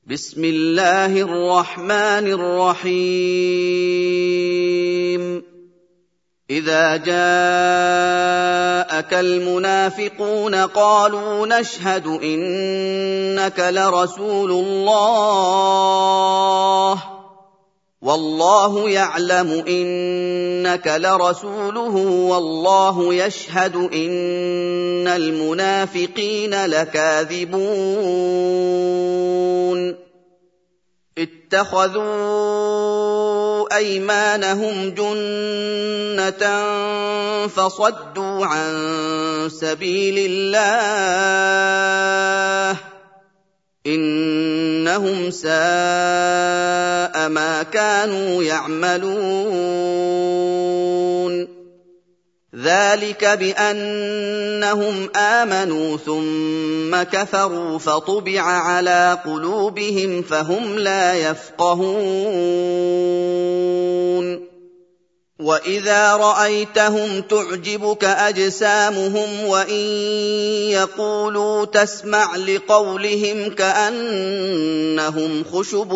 بسم الله الرحمن الرحيم إذا جاءك المنافقون قالوا نشهد إنك لرسول الله والله يعلم إنك لرسوله والله يشهد إن المنافقين لكاذبون اتخذوا أيمانهم جنة فصدوا عن سبيل الله إنهم ساء ما كانوا يعملون ذلك بأنهم آمنوا ثم كفروا فطبع على قلوبهم فهم لا يفقهون وإذا رأيتهم تعجبك أجسامهم وإن يقولوا تسمع لقولهم كأنهم خشب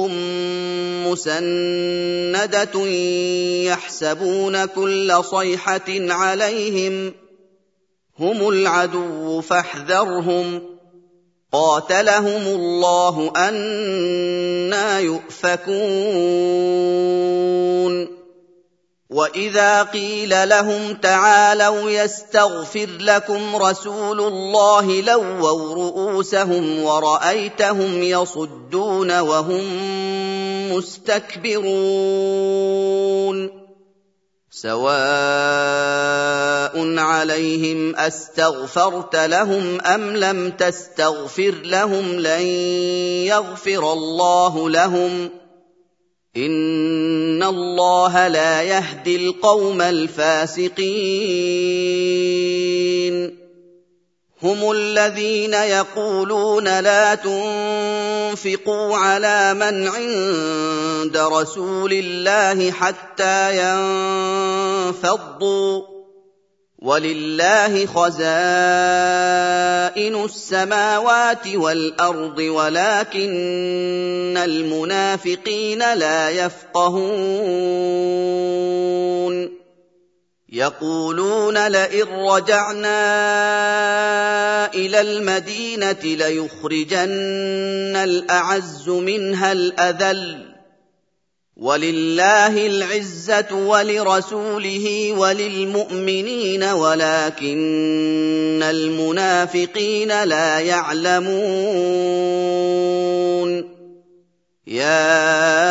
مسندة يحسبون كل صيحة عليهم هم العدو فاحذرهم قاتلهم الله أنى يؤفكون وإذا قيل لهم تعالوا يستغفر لكم رسول الله لووا رؤوسهم ورأيتهم يصدون وهم مستكبرون سواء عليهم أستغفرت لهم أم لم تستغفر لهم لن يغفر الله لهم إن الله لا يهدي القوم الفاسقين هم الذين يقولون لا تنفقوا على من عند رسول الله حتى ينفضوا ولله خزائن السماوات والأرض ولكن المنافقين لا يفقهون يقولون لئن رجعنا إلى المدينة ليخرجن الأعز منها الأذل ولله العزة ولرسوله وللمؤمنين ولكن المنافقين لا يعلمون يا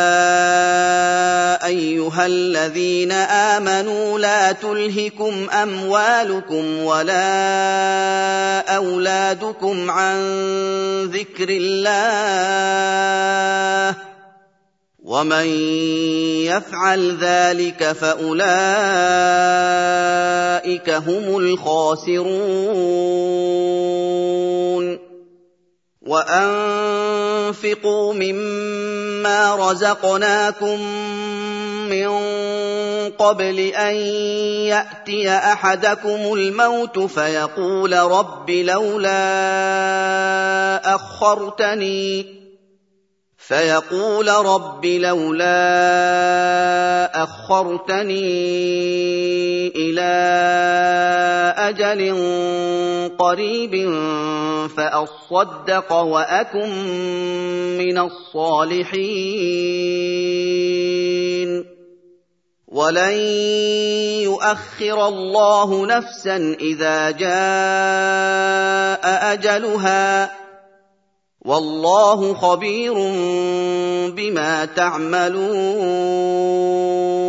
أيها الذين آمنوا لا تلهكم أموالكم ولا أولادكم عن ذكر الله ومن يفعل ذلك فأولئك هم الخاسرون وأنفقوا مما رزقناكم من قبل أن يأتي أحدكم الموت فيقول رب لولا أخرتني إلى أجل قريب فأصدق وأكن من الصالحين ولن يؤخر الله نفسا إذا جاء أجلها والله خبير بما تعملون